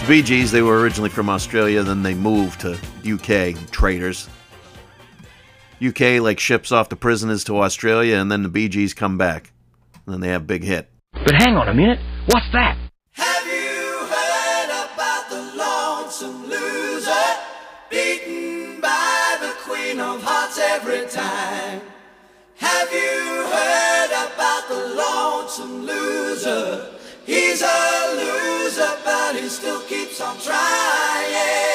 Bee Gees, they were originally from Australia, then they moved to UK, traitors. UK like ships off the prisoners to Australia, and then the Bee Gees come back. And then they have a big hit. But hang on a minute, what's that? Have you heard about the lonesome loser, beaten by the Queen of Hearts every time? Have you heard about the lonesome loser? He's a loser, but he still keeps on trying.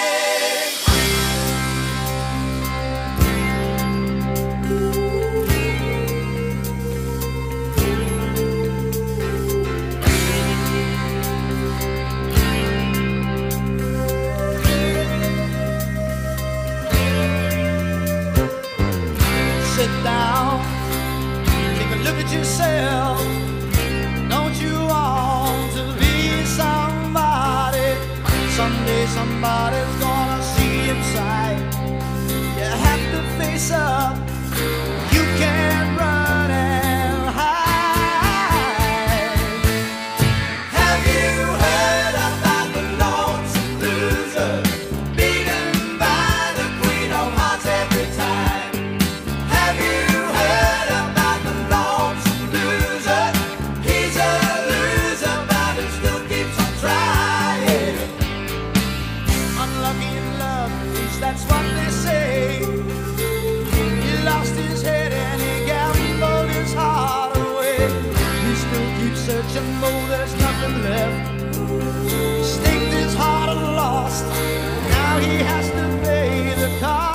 Sit down, take a look at yourself. Don't you want to be somebody? Someday somebody's gonna see inside. You have to face up. You can't run and hide. Have you heard about the lonesome loser, beaten by the Queen of Hearts every time? Have you heard about the lonesome loser? He's a loser, but he still keeps on trying. Unlucky in love, at least that's what they say. He lost his head and he gambled his heart away. He still keeps searching, though there's nothing left. He staked his heart and lost. Now he has to pay the cost.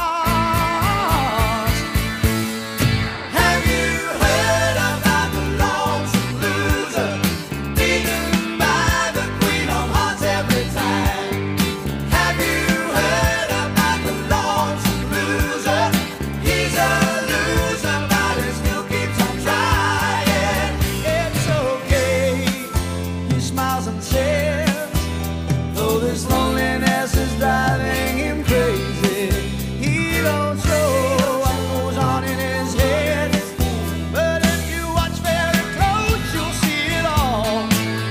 Have you heard about the lonesome loser, beaten by the Queen of Hearts every time? Have you heard about the lonesome loser? He's a loser, but he still keeps on trying. It's okay, he smiles and says, though this loneliness is driving him crazy, he don't show what goes on in his head. But if you watch very close, you'll see it all.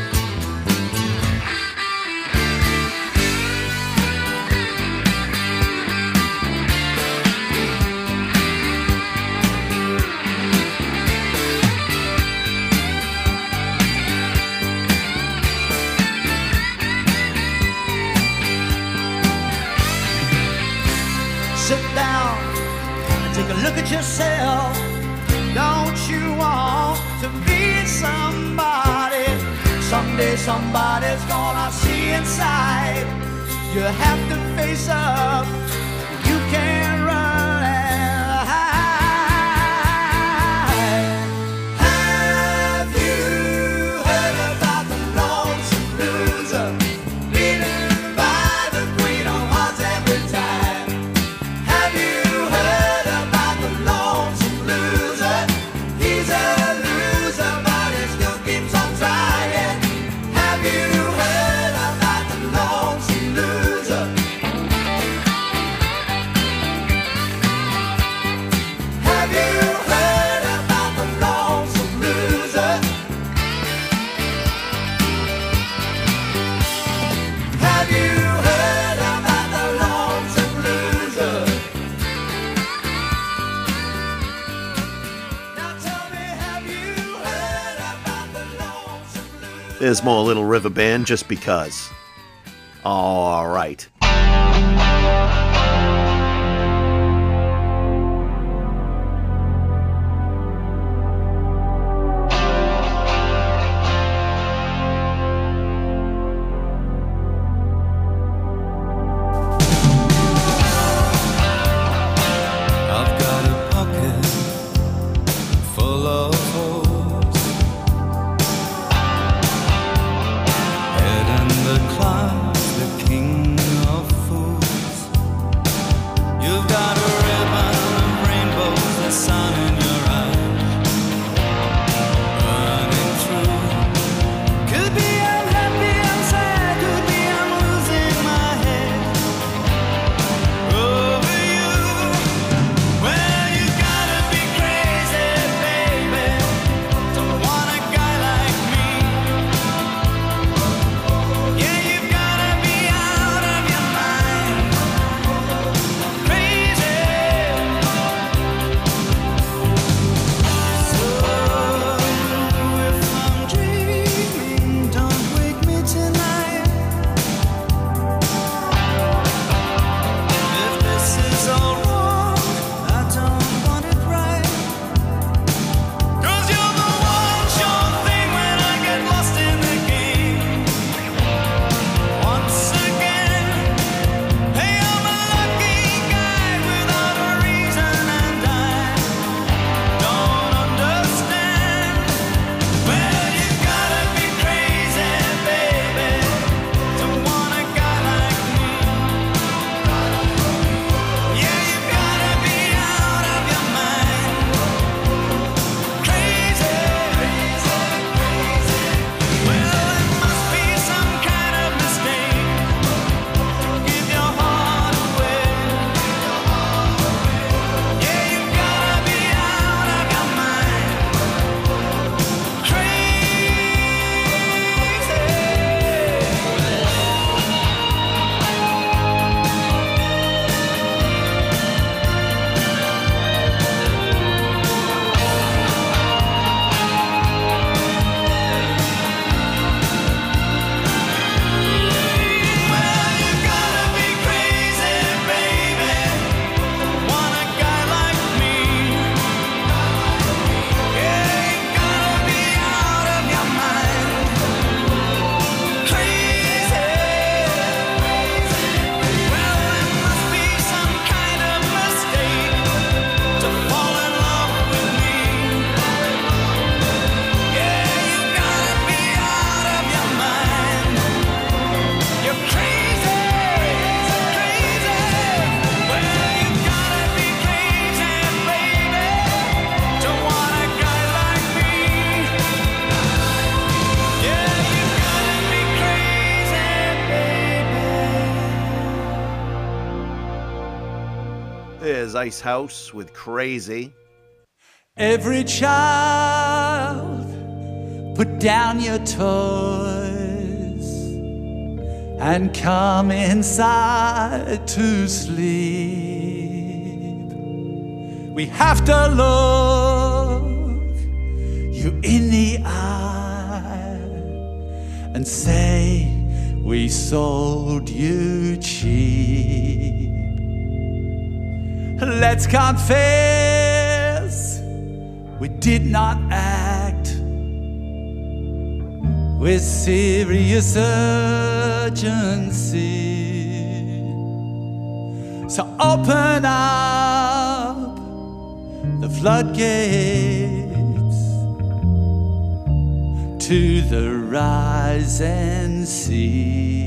Sit down and take a look at yourself. Don't you want to be somebody? Someday somebody's gonna see inside. You have to face up. You can't run and hide. Have you heard about the lonesome loser, beaten by the Queen of Hearts every time? Have you heard about the lonesome loser? He's a loser, but he still keeps on trying. Have you heard about the lonesome loser? Have you heard about the lonesome loser? Have you heard about the lonesome loser? Now tell me, have you heard about the lonesome loser? There's more Little River Band just because. All right. I've got a pocket full of holes, head in the clouds, the king is Ice House with Crazy. Every child, put down your toys and come inside to sleep. We have to look you in the eye and say we sold you cheap. Let's confess we did not act with serious urgency. So open up the floodgates to the rising sea.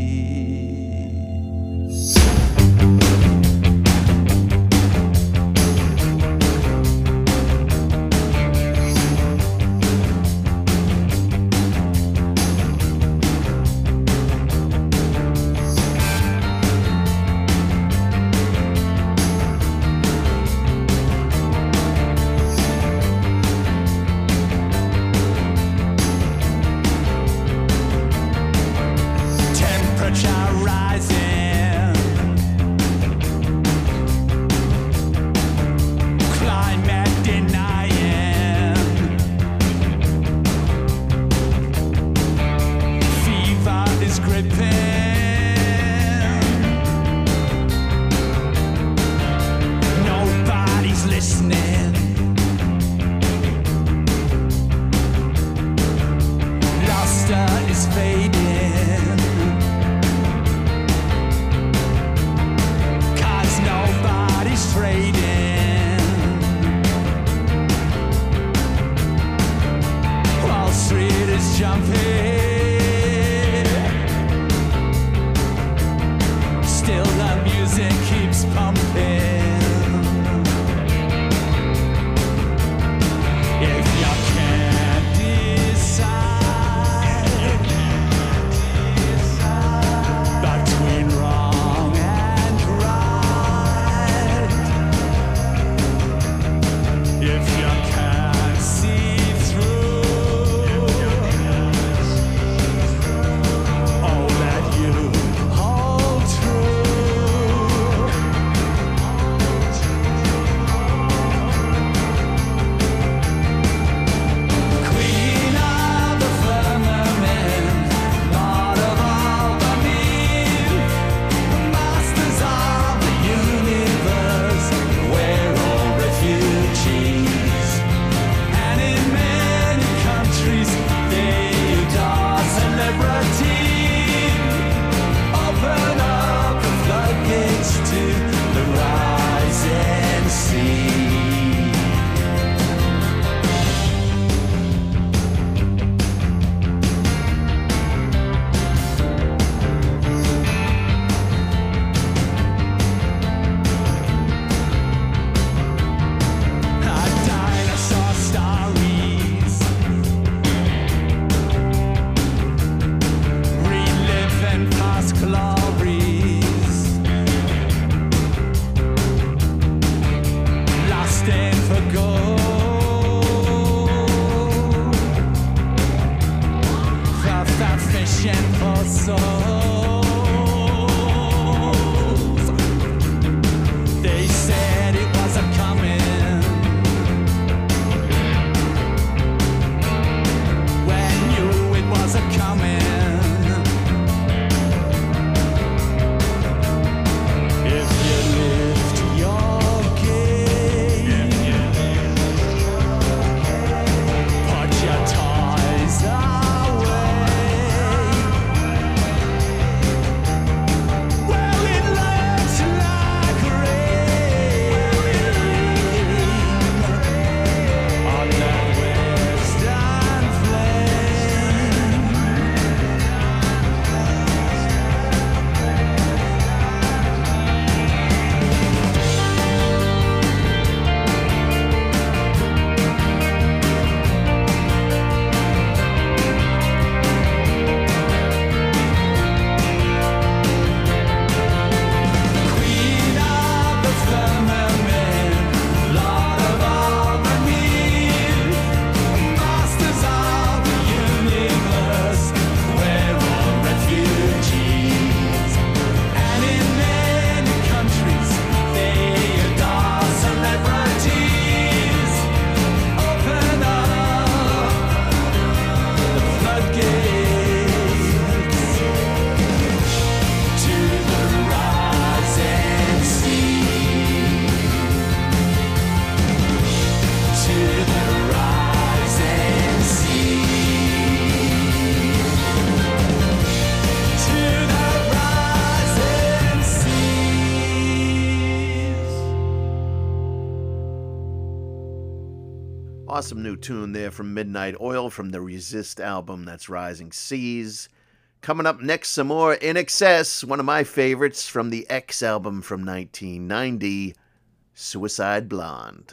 Awesome new tune there from Midnight Oil from the Resist album. That's Rising Seas. Coming up next, some more In Excess, one of my favorites from the X album from 1990, Suicide Blonde.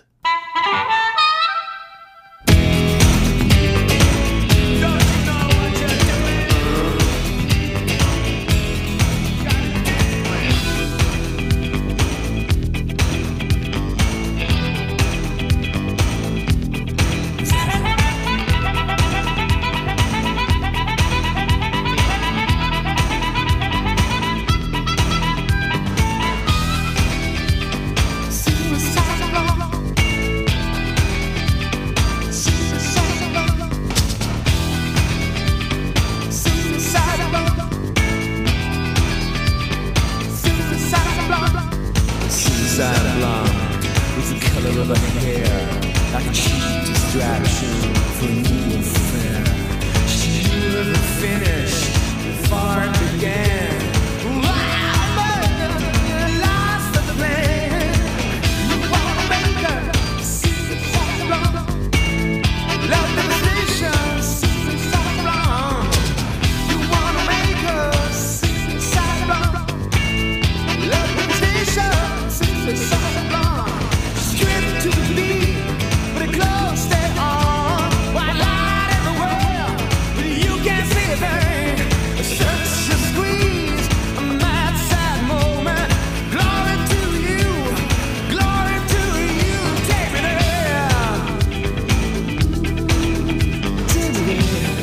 Suicide blonde is the color of her hair, like a cheap distraction for a new affair. She knew the finish before it began. Wow, man, lost the plan. You wanna make her suicide blonde, love devastation, suicide blonde. You wanna make her suicide blonde, love devastation, suicide blonde. Strip to the beat, but the clothes stay on. White light everywhere, but you can't see a thing. Search and squeeze, a mad sad moment. Glory to you, take me there. Take me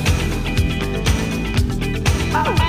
there. Oh.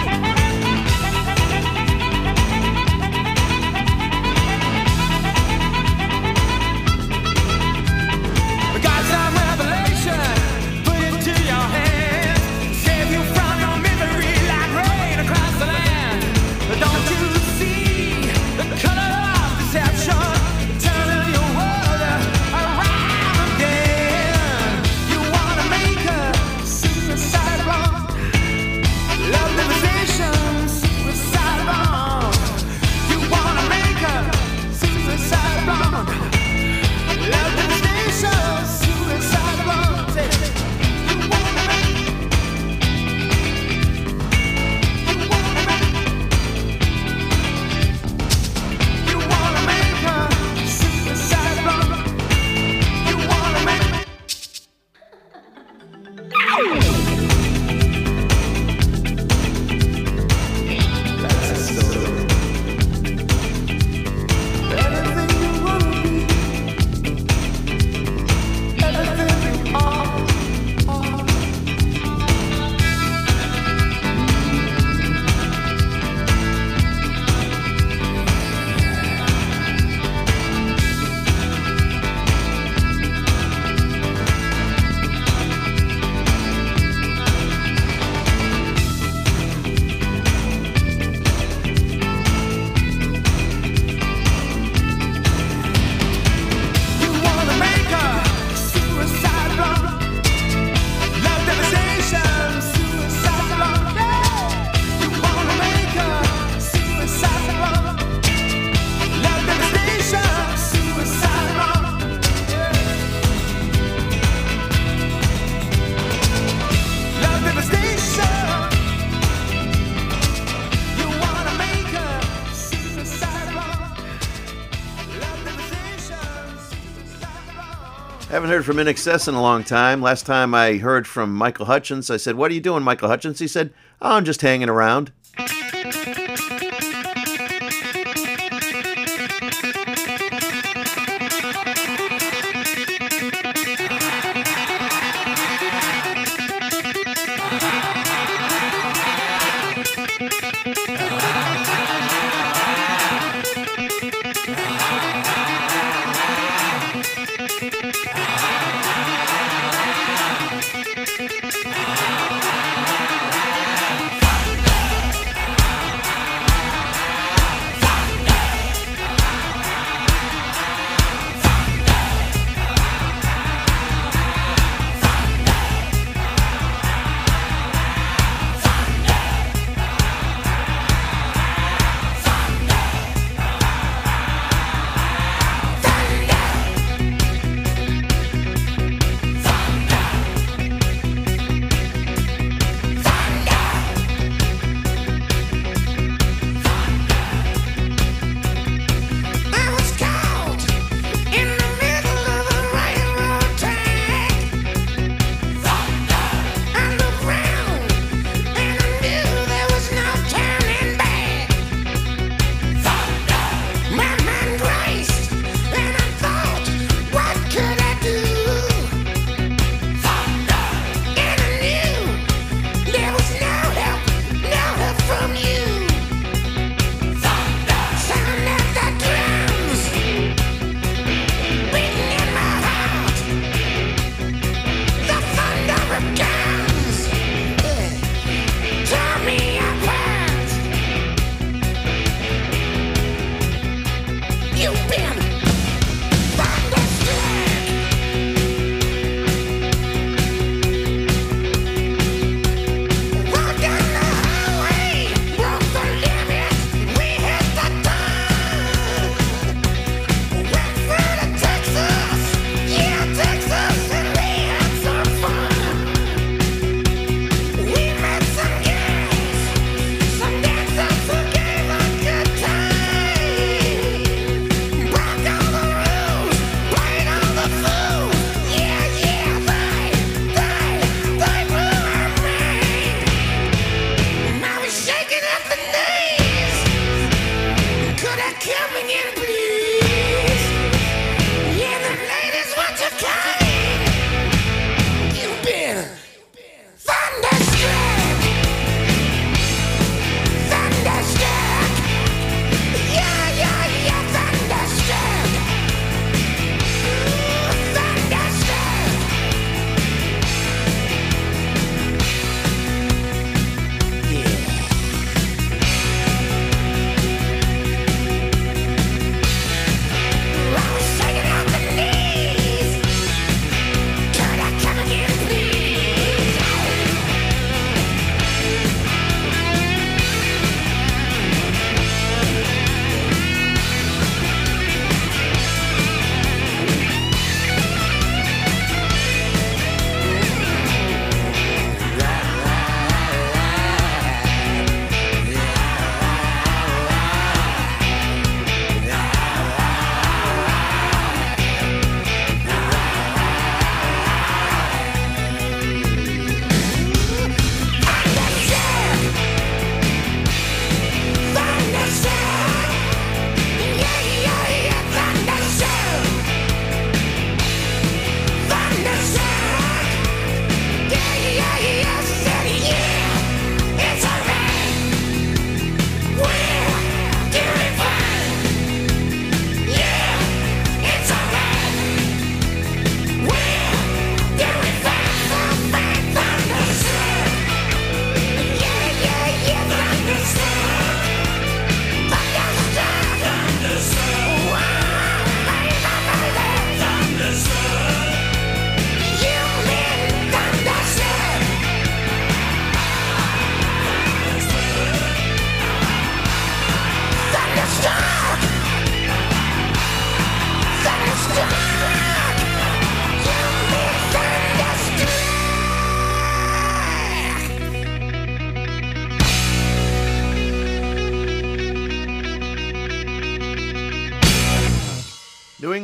Haven't heard from In Excess in a long time. Last time I heard from Michael Hutchence, I said, "What are you doing, Michael Hutchence?" He said, "Oh, I'm just hanging around."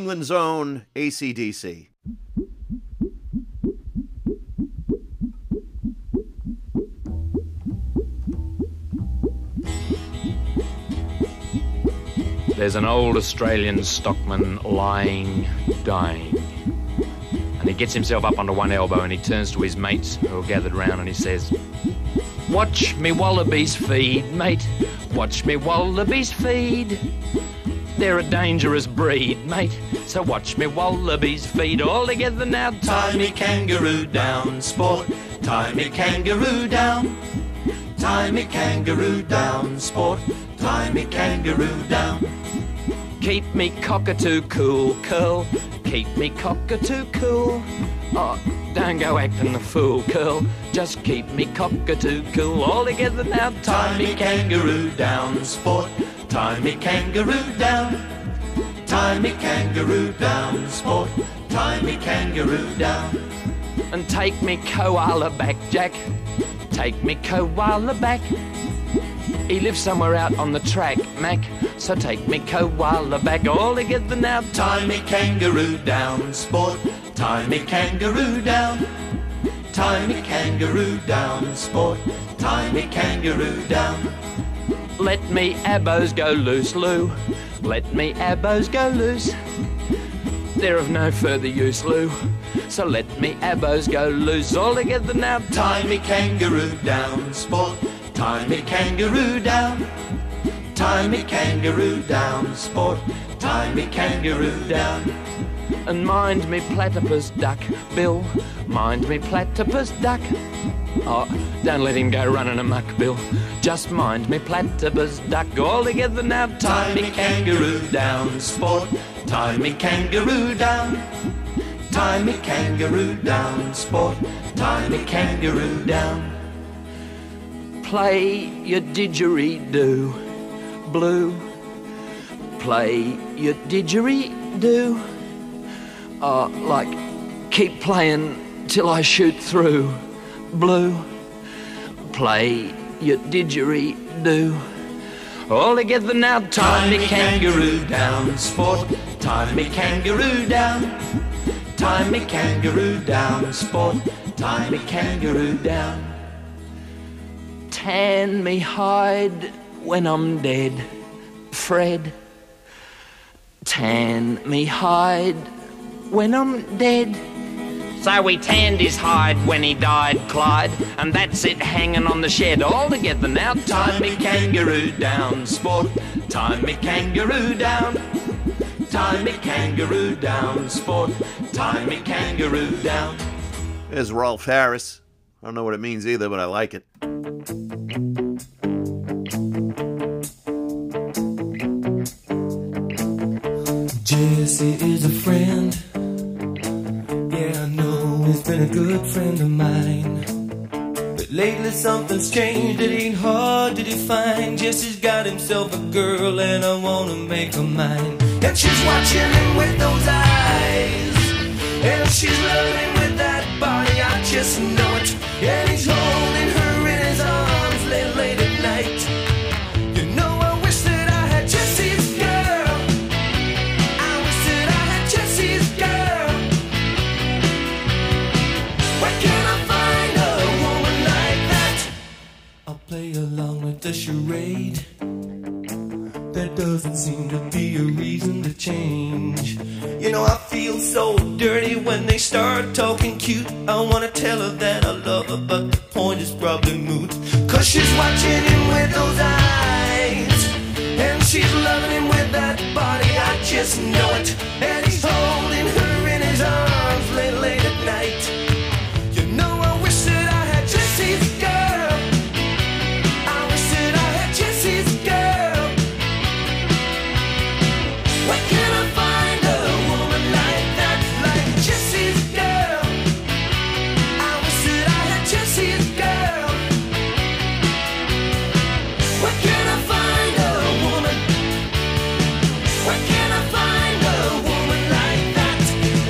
England's own AC/DC. There's an old Australian stockman lying, dying. And he gets himself up onto one elbow and he turns to his mates who are gathered round and he says, "Watch me wallabies feed, mate. Watch me wallabies feed. They're a dangerous breed, mate. So watch me wallabies feed. All together now, tie me kangaroo down, sport. Tie me kangaroo down. Tie me kangaroo down, sport. Tie me kangaroo down. Keep me cockatoo cool, curl. Keep me cockatoo cool. Oh, don't go acting the fool, curl. Just keep me cockatoo cool. All together now, tie me kangaroo down, sport. Tie me kangaroo down. Tie me kangaroo down, sport. Tie me kangaroo down. And take me koala back, Jack. Take me koala back. He lives somewhere out on the track, Mac. So take me koala back. All together now, tie me kangaroo down, sport. Tie me kangaroo down. Tie me kangaroo down, sport. Tie me kangaroo down. Let me abos go loose, Lou. Let me abos go loose. They're of no further use, Lou. So let me abos go loose. All together now, tie me kangaroo down, sport. Tie me kangaroo down. Tie me kangaroo down, sport. Tie me kangaroo down. And mind me platypus duck, Bill. Mind me platypus duck. Oh, don't let him go running amok, Bill. Just mind me platypus duck. All together now, tie me kangaroo down, sport. Tie me kangaroo down. Tie me kangaroo down, sport. Tie me kangaroo down. Play your didgeridoo, Blue. Play your didgeridoo. Like, keep playing till I shoot through, Blue. Play your didgeridoo. All together now, tie me kangaroo down, sport. Tie me kangaroo down. Tie me kangaroo down, sport. Tie me kangaroo down. Tan me hide when I'm dead, Fred. Tan me hide when I'm dead. So we tanned his hide when he died, Clyde, and that's it hanging on the shed. All together now, tie me kangaroo down, sport. Tie me kangaroo down. Tie me kangaroo down, sport. Tie me kangaroo down. There's Rolf Harris. I don't know what it means either, but I like it. Jesse is a friend. Yeah, I know he's been a good friend of mine. But lately something's changed, it ain't hard to define. Jesse's got himself a girl and I wanna make her mine. And she's watching him with those eyes, and she's loving him with that body, I just know it. And he's holding her in his arms late at night. You know, I wish that I had Jesse's girl. I wish that I had Jesse's girl. Where can I find a woman like that? I'll play along with the charade. There doesn't seem to be a reason to change. You know, I feel so dirty when they start talking cute. I wanna tell her that I love her, but the point is probably moot. Cause she's watching him with those eyes, and she's loving him with that body, I just know it. And he's holding her in his arms late at night. You know, I wish that I had Jesse's girl. I wish that I had Jesse's girl. Where can I find a woman like that, like Jesse's girl? I wish that I had Jesse's girl. Where can I find a woman? Where can I find a woman like that?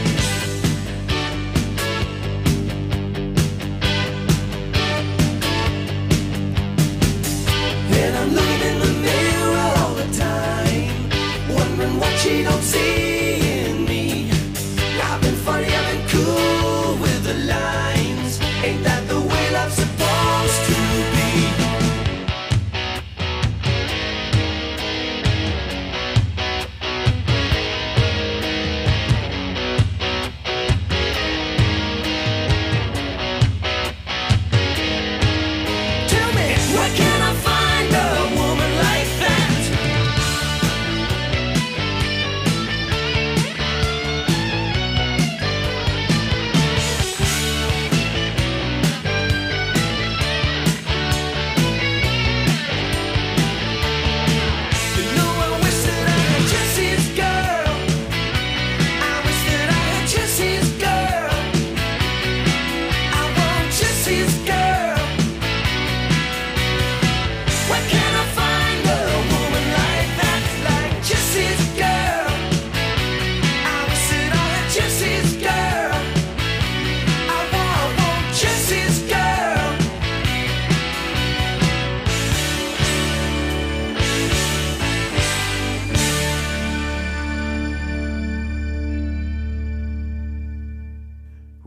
And I'm looking in the mirror all the time, wondering what she don't see in me.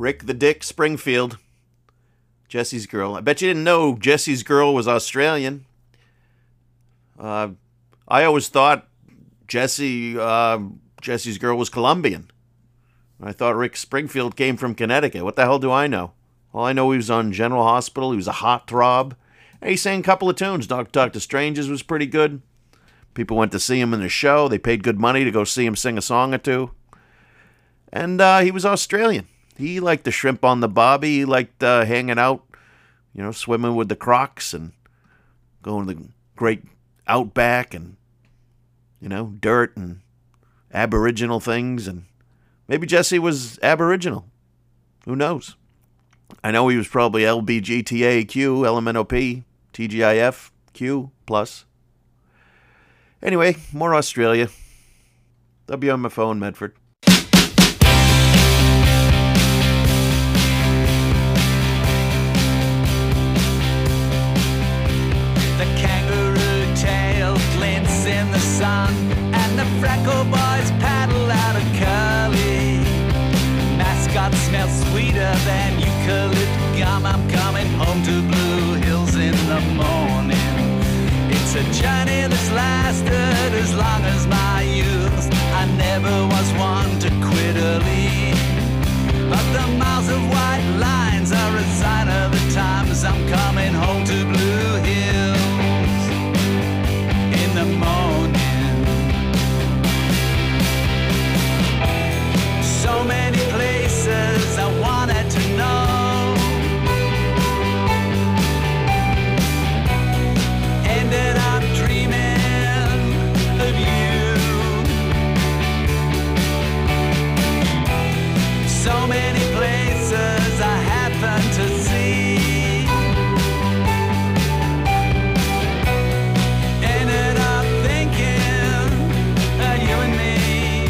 Rick the Dick Springfield. Jesse's Girl. I bet you didn't know Jesse's Girl was Australian. I always thought Jesse's Girl was Colombian. I thought Rick Springfield came from Connecticut. What the hell do I know? All I know, he was on General Hospital. He was a hot throb. And he sang a couple of tunes. Talk to Strangers was pretty good. People went to see him in the show. They paid good money to go see him sing a song or two. And he was Australian. He liked the shrimp on the bobby. He liked hanging out, swimming with the crocs and going to the great outback and, dirt and aboriginal things. And maybe Jesse was aboriginal. Who knows? I know he was probably LBGTAQ, LMNOP, TGIF, Q+. Anyway, more Australia. WMFO in Medford. The kangaroo tail glints in the sun, and the freckle boys paddle out of Curly. Mascot smells sweeter than eucalypt gum. I'm coming home to Blue Hills in the morning. It's a journey that's lasted as long as my youth. I never was one to quit early, but the miles of white lines are a sign of the times. I'm coming home to Blue Hills in the morning. So many places I wanted to know. Ended up dreaming of you. So many places I happened to see. Ended up thinking of you and me.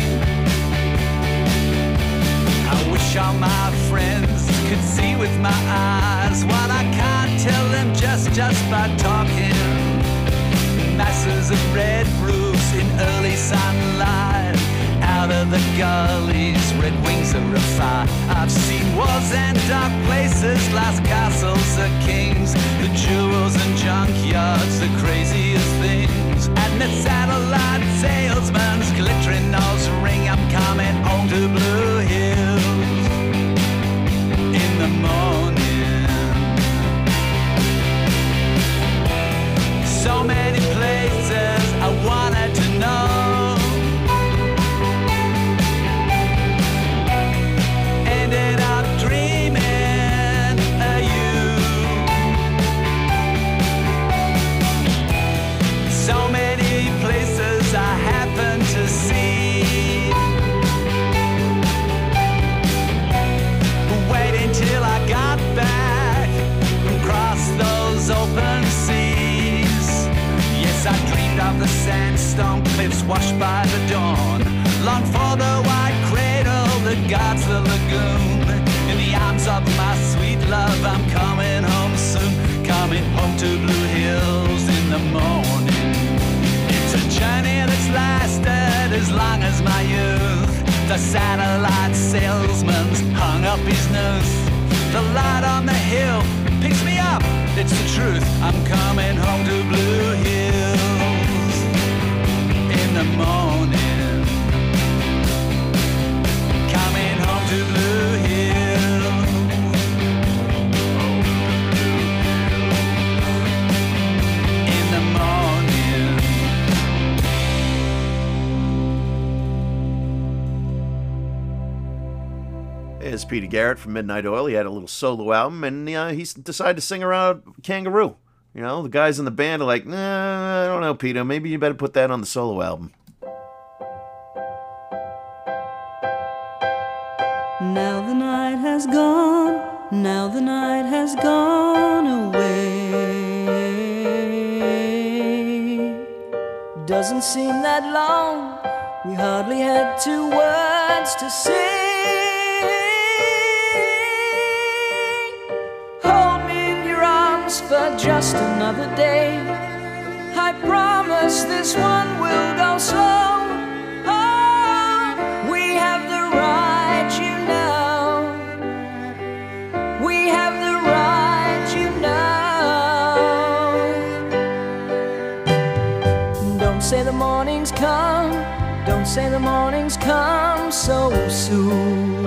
I wish all my friends could see with my eyes what I can't tell them just by talking. Masses of red roofs in early sunlight. Out of the gullies, red wings are afire. I've seen wars and dark places, lost castles of kings, the jewels and junkyards, the craziest things. And the satellite salesman's glittering nose ring. I'm coming home to Blue Hills in the morning. So many places I wanted to know. Ended up dreaming of you. So many places I happened to see. Wait until I got back and crossed those open seas. I dreamed of the sandstone cliffs washed by the dawn. Longed for the white cradle that guards the lagoon. In the arms of my sweet love, I'm coming home soon. Coming home to Blue Hills in the morning. It's a journey that's lasted as long as my youth. The satellite salesman's hung up his noose. The light on the hill picks me up, it's the truth. I'm coming home to Blue Hills in the morning. Coming home to Blue Hills in the morning. There's Peter Garrett from Midnight Oil. He had a little solo album, and he decided to sing around Kangaroo. The guys in the band are like, nah, I don't know, Peter. Maybe you better put that on the solo album. Now the night has gone, now the night has gone away. Doesn't seem that long, we hardly had 2 words to say. For just another day, I promise this one will go slow. Oh, we have the right, say the morning's come, don't say the morning's come so soon.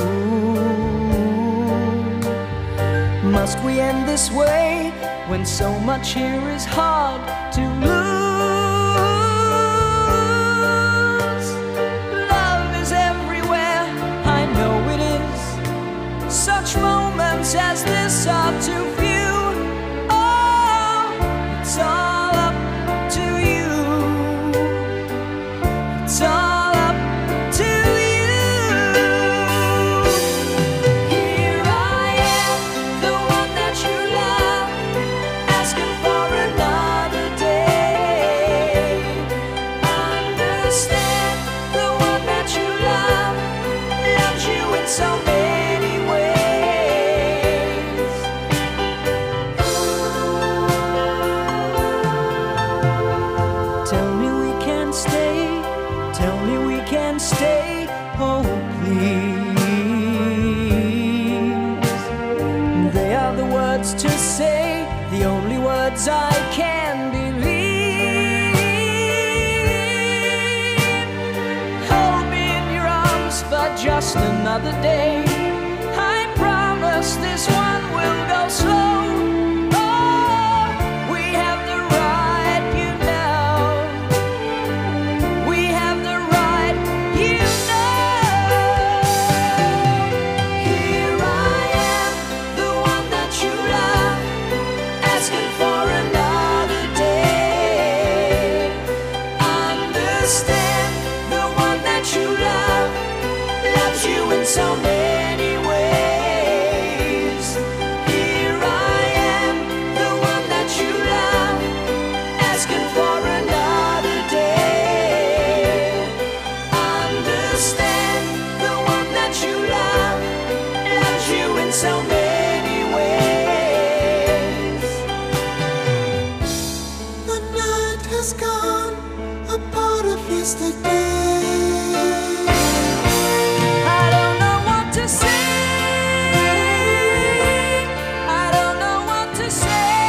Must we end this way when so much here is hard to lose? Love is everywhere, I know it is. Such moments as this are too few. Oh, it's all up to you. It's all up to you. Here I am, the one that you love, asking for another day. Understand, the one that you love loves you in so many ways. Tell me we can stay, tell me we can stay, oh please. They are the words to say, the only words I can believe. Hold me in your arms for just another day. I promise this one will go slow. Oh, we have the right, you know. We have the right, you know. Here I am, the one that you love, asking for another day. Understand, the one that you love loves you in so many ways. Here I am, the one that you love, asking for another day. Understand, the one that you love loves you in so many ways. The night has gone, a part of yesterday. I don't know what to say. I don't know what to say.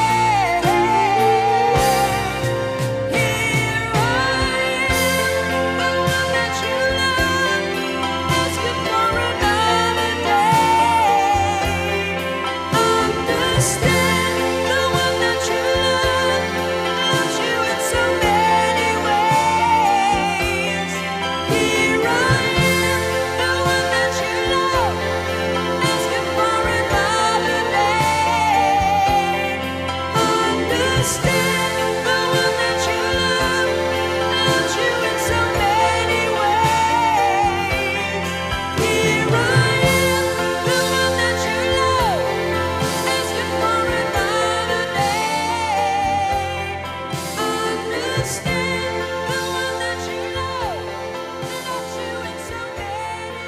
Here I am, the one that you love, asking for another day. Understand, the one that you love loves you in so many ways. Here I am, the one that you love, asking for another day. Understand, the one that you love loves you in so many ways. Here I am, the one that you love, asking for another day. Understand, the one that you love loves you in so many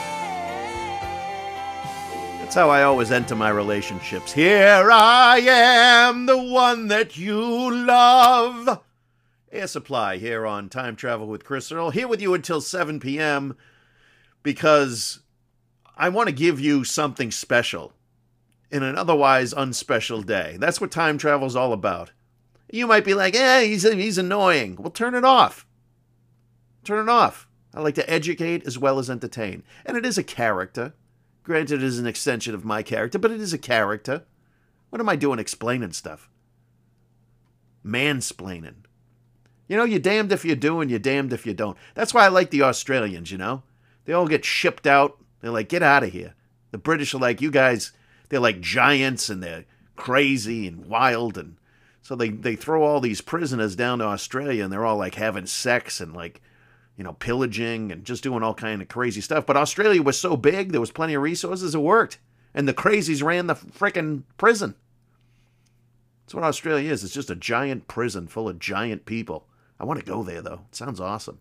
ways. That's how I always enter my relationships. Here I am, the one that you love. Air Supply here on Time Travel with Chris Earl. Here with you until 7 p.m. because I want to give you something special in an otherwise unspecial day. That's what time travel's all about. You might be like, he's annoying. Well, turn it off. Turn it off. I like to educate as well as entertain. And it is a character. Granted, it is an extension of my character, but it is a character. What am I doing explaining stuff? Mansplaining. You know, you're damned if you do and you're damned if you don't. That's why I like the Australians, you know? They all get shipped out. They're like, get out of here. The British are like, you guys, they're like giants and they're crazy and wild. And so they throw all these prisoners down to Australia and they're all like having sex and like, you know, pillaging and just doing all kind of crazy stuff. But Australia was so big, there was plenty of resources, it worked. And the crazies ran the frickin' prison. That's what Australia is. It's just a giant prison full of giant people. I want to go there, though. It sounds awesome.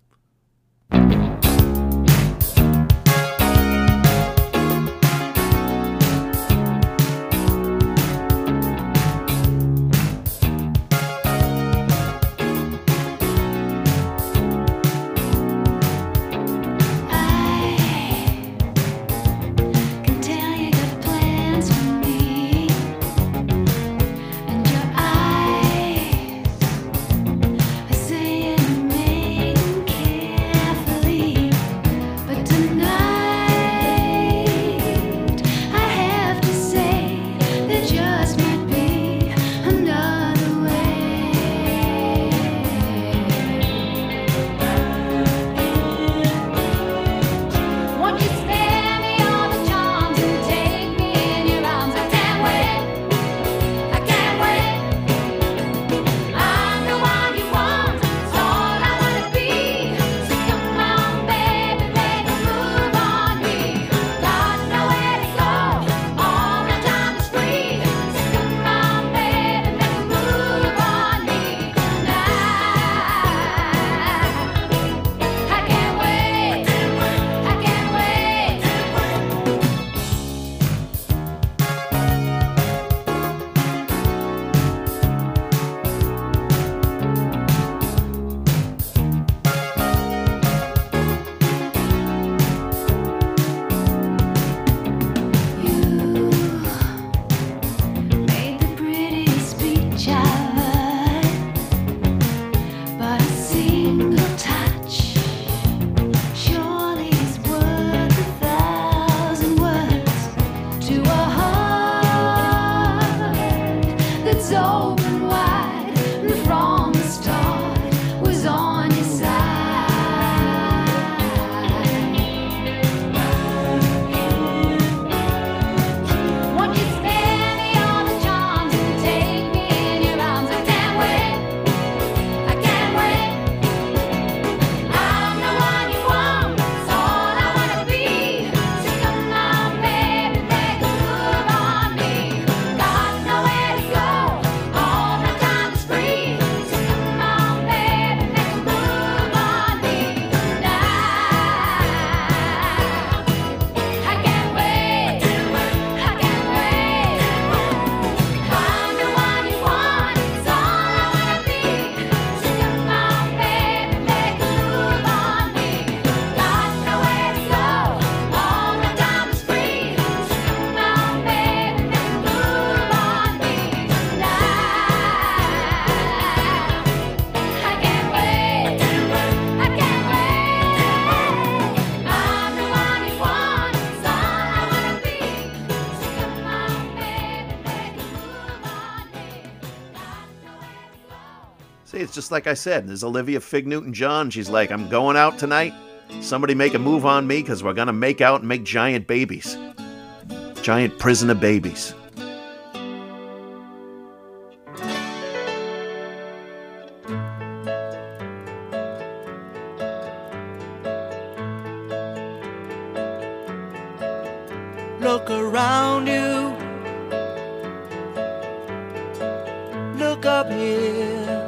Saying me See, it's just like I said. There's Olivia Fig Newton-John. She's like, I'm going out tonight. Somebody make a move on me because we're going to make out and make giant babies. Giant prisoner babies. Look around you. Look up here.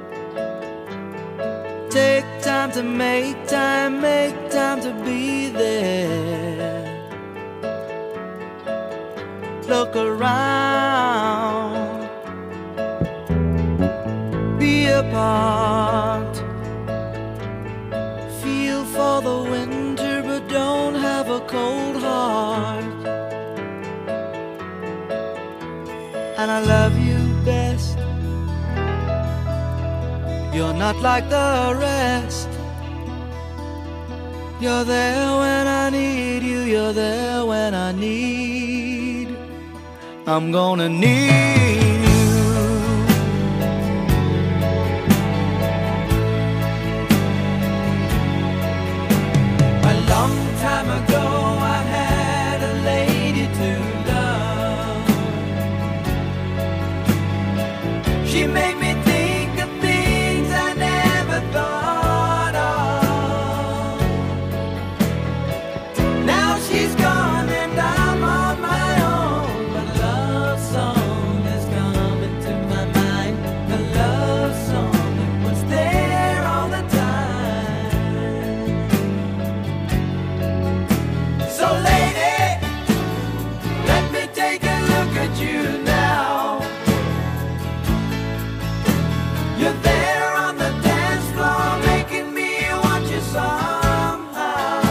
Take time to make time to be there. Look around. Be apart. Feel for the winter, but don't have a cold heart. And I love you best. You're not like the rest. You're there when I need you. You're there when I need. I'm gonna need you. A long time ago I had a lady to love. She made me think of things I never thought of. Now she's gone and I'm on my own. But a love song has come into my mind. A love song that was there all the time. So lady, let me take a look at you now. You're there on the dance floor, making me want you somehow.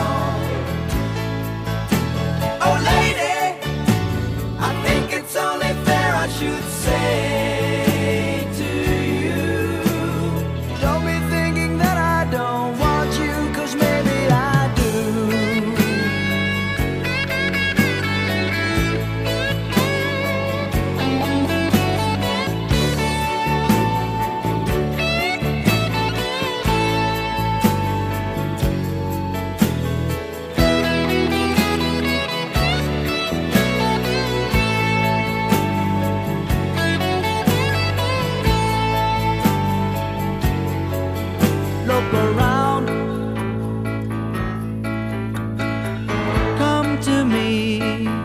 Oh lady, I think it's only fair I should say to you, don't be thinking that I don't want you, 'cause maybe I do. Look around, come to me.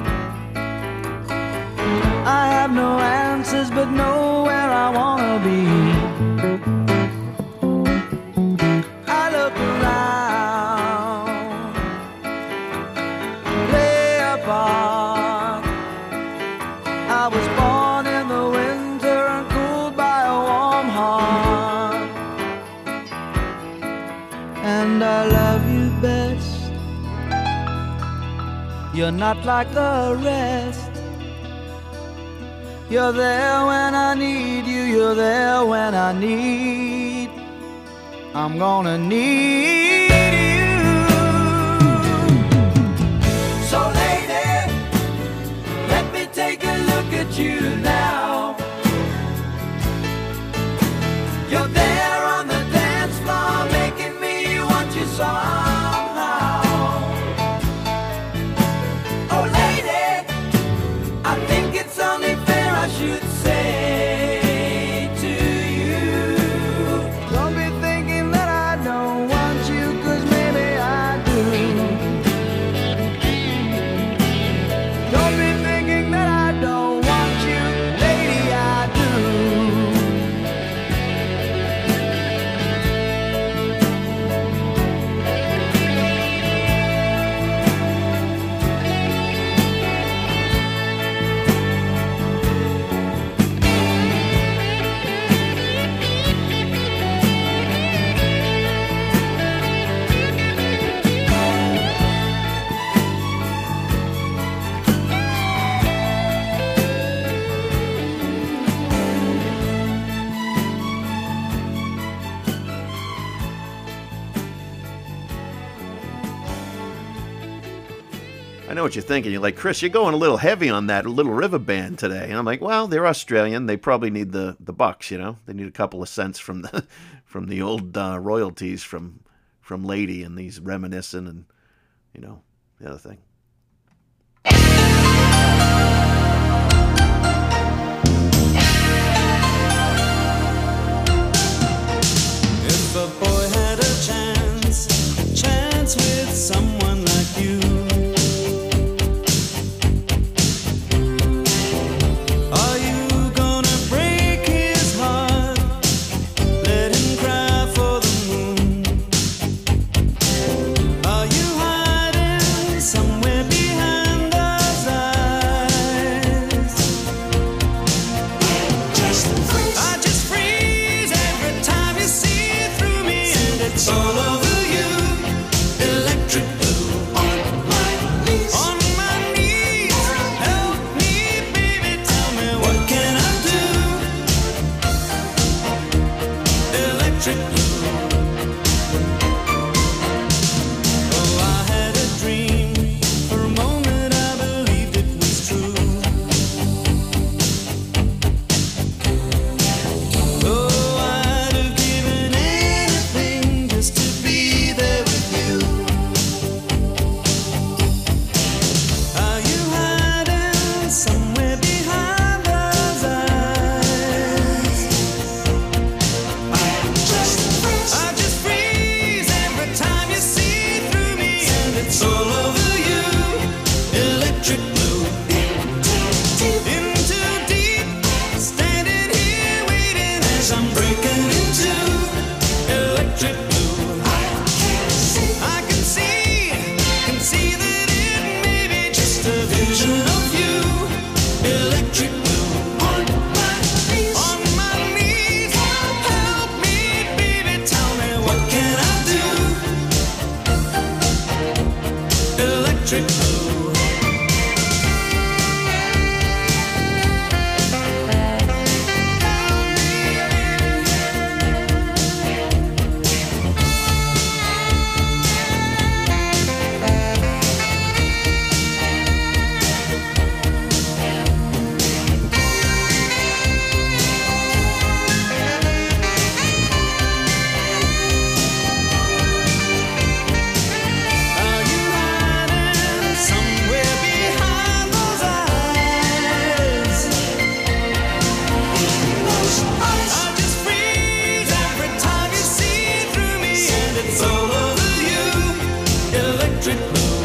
I have no answers, but know where I wanna be. I look around, play apart. I was born in the winter and cooled by a warm heart. And I love you best. You're not like the rest. You're there when I need you. You're there when I need. I'm gonna need you. So lady, let me take a look at you now. You're there on the dance floor, making me want you somehow. Oh lady, I think it's only fair I should say to you, don't be thinking that I don't want you, 'cause maybe I do. Don't be thinking that I don't want you, lady. know what you're thinking. You're like, Chris, you're going a little heavy on that Little River Band today. And I'm like, well, they're Australian. They probably need the bucks, you know. They need a couple of cents from the from the old royalties from Lady and these reminiscent and, you know, the other thing. If a boy had a chance with someone like you, are you gonna break his heart? Let him cry for the moon? Are you hiding somewhere behind those eyes? I just freeze every time you see through me, and it's all over you. Electric blue on my knees. On my knees. Help me, baby, tell me what can I do? Electric blue. Oh, I had a dream. For a moment I believed it was true. Oh, I'd have given anything just to be there with you. Are you hiding somewhere behind those eyes? I just freeze every time you see through me, and it's all over you. Electric blue. Into deep, standing here waiting as I'm breaking into electric blue. I can see that it may be just a vision of you. Electric blue. On my knees. Help me, baby, tell me what can I do? Electric blue. Are you hiding somewhere behind those eyes? I just freeze every time you see through me, and it's all over you. Electric blue.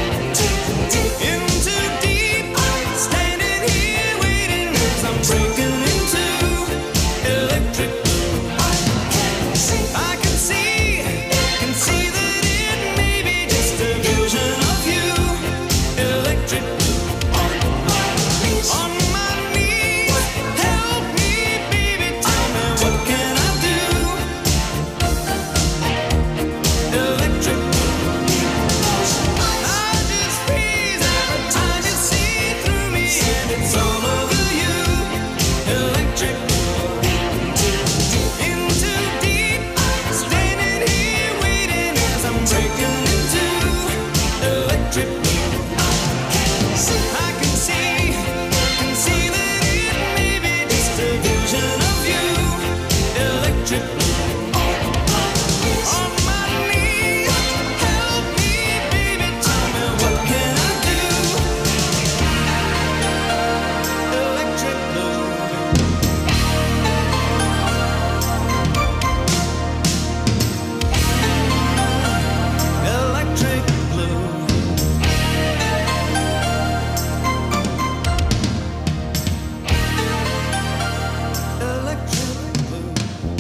Into deep, standing here waiting as I'm breaking into electric blue. I can see that it may be just a vision of you. Electric blue. On my knees. Help me, baby, tell me what can I do? Electric blue. I just freeze every time you see through me, and it's all over you. Electric blue. Into deep, standing here waiting as I'm breaking into electric blue. I can see that it may be just a vision of you. Electric blue. On my knees. Help me, baby, tell me what can I do? Electric blue. Electric blue. Electric blue.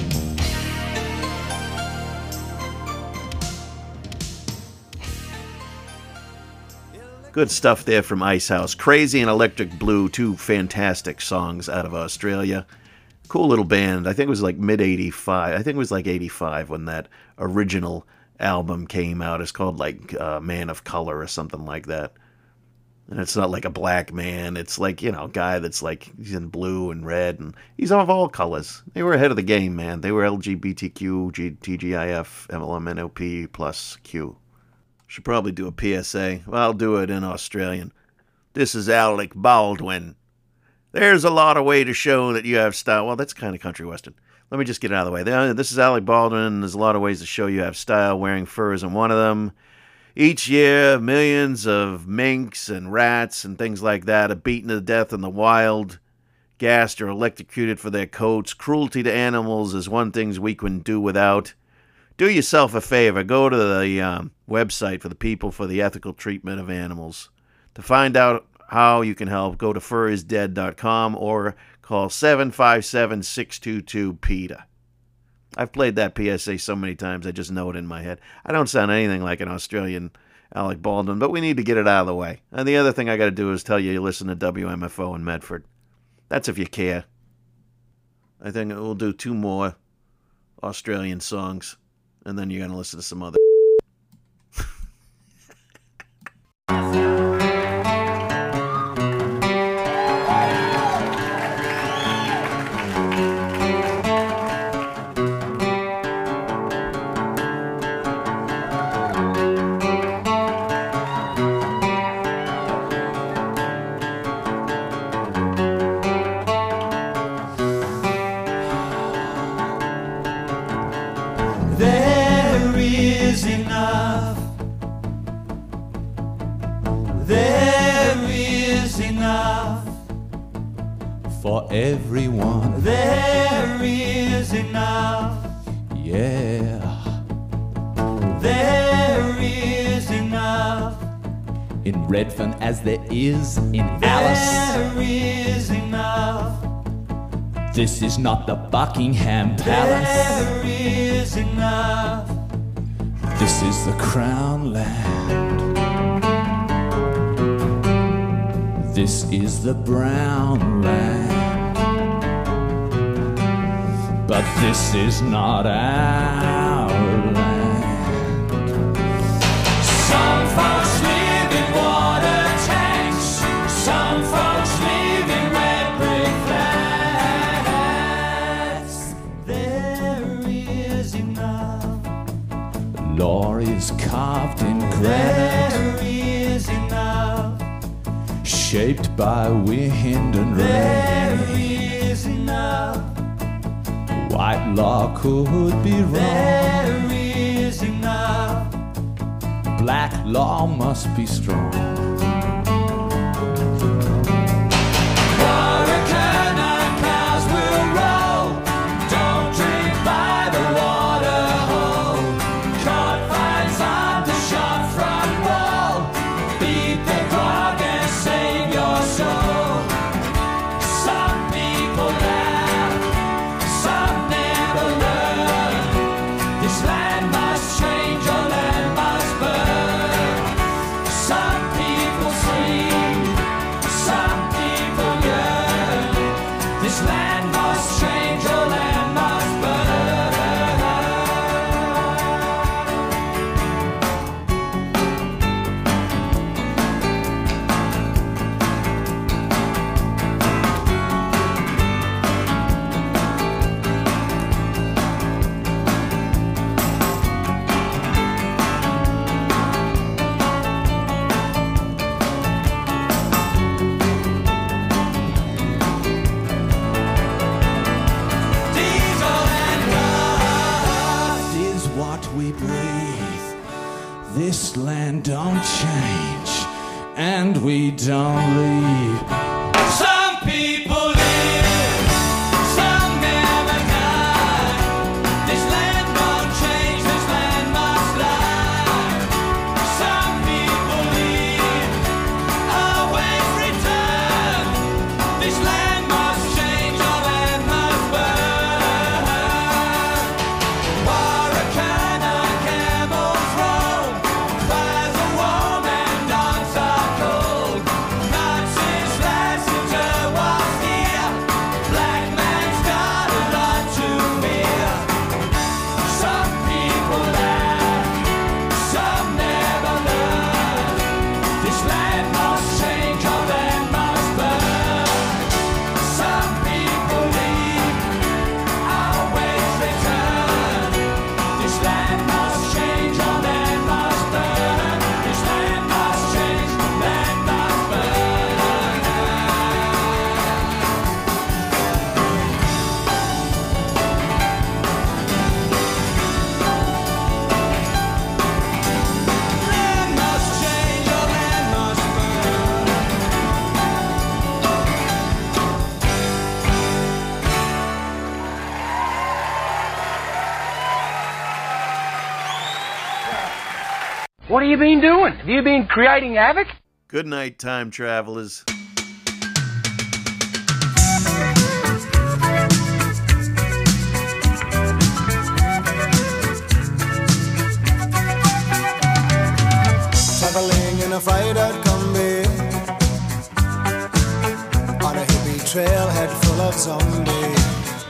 Good stuff there from Icehouse. Crazy and Electric Blue, two fantastic songs out of Australia. Cool little band. I think it was like mid-85. I think it was like 85 when that original album came out. It's called like Man of Color or something like that. And it's not like a black man. It's like, you know, a guy that's like, he's in blue and red, and he's of all colors. They were ahead of the game, man. They were LGBTQ, TGIF, MLMNOP plus Q. Should probably do a PSA. Well, I'll do it in Australian. This is Alec Baldwin. There's a lot of way to show that you have style. Well, that's kind of country western. Let me just get it out of the way. This is Alec Baldwin. There's a lot of ways to show you have style. Wearing fur isn't one of them. Each year, millions of minks and rats and things like that are beaten to death in the wild, gassed or electrocuted for their coats. Cruelty to animals is one thing we can do without. Do yourself a favor. Go to the website for the People for the Ethical Treatment of Animals. To find out how you can help, go to furisdead.com or call 757-622-PETA. I've played that PSA so many times, I just know it in my head. I don't sound anything like an Australian Alec Baldwin, but we need to get it out of the way. And the other thing I got to do is tell you listen to WMFO in Medford. That's if you care. I think we'll do 2 more Australian songs, and then you're going to listen to some other. Everyone, there is enough. Yeah, there is enough. In Redfern as there is in Alice. There is enough. This is not the Buckingham Palace. There is enough. This is the Crown Land. This is the Brown Land. But this is not our land. Some folks live in water tanks. Some folks live in red brick flats. There is enough. Law is carved in granite. There is enough. Shaped by wind and rain. There is enough. White law could be wrong. There is enough. Black law must be strong. Warwick cows will roll. Don't drink by the water hole. Caught fines on the shop front wall. Beat the dog and save your soul. Some people laugh. Some never learn. This land must change or land must burn. Some people sleep. Some people yearn. This land must change or land must burn. Diesel and rust Is what we breathe. This land don't change, and we don't leave. Some people live, some never die. This land won't change, this land must lie. Some people leave, always return. This land must change, or land must burn. Warwickana camels roam, fires are warm and dawn are cold. Nazis laugh. What have you been doing? Have you been creating havoc? Good night, time travelers. Traveling in a fried-out Kombi on a hippie trailhead full of zombies.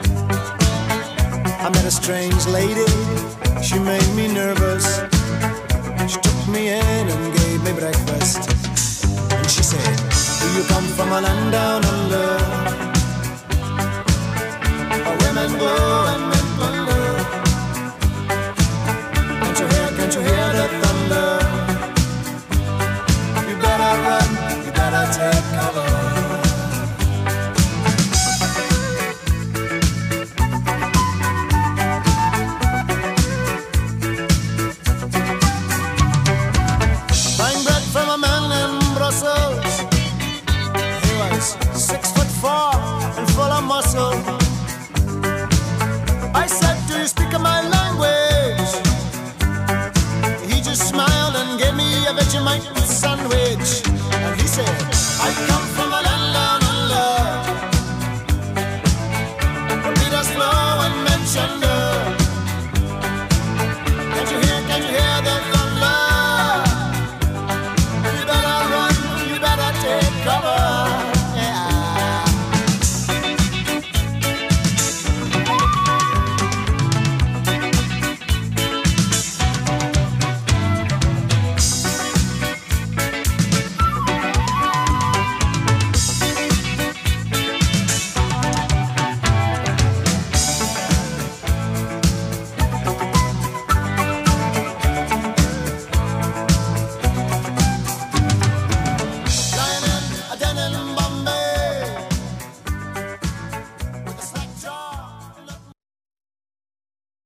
I met a strange lady, she made me nervous. She took me in and gave me breakfast. And she said, do you come from a land down under, where women go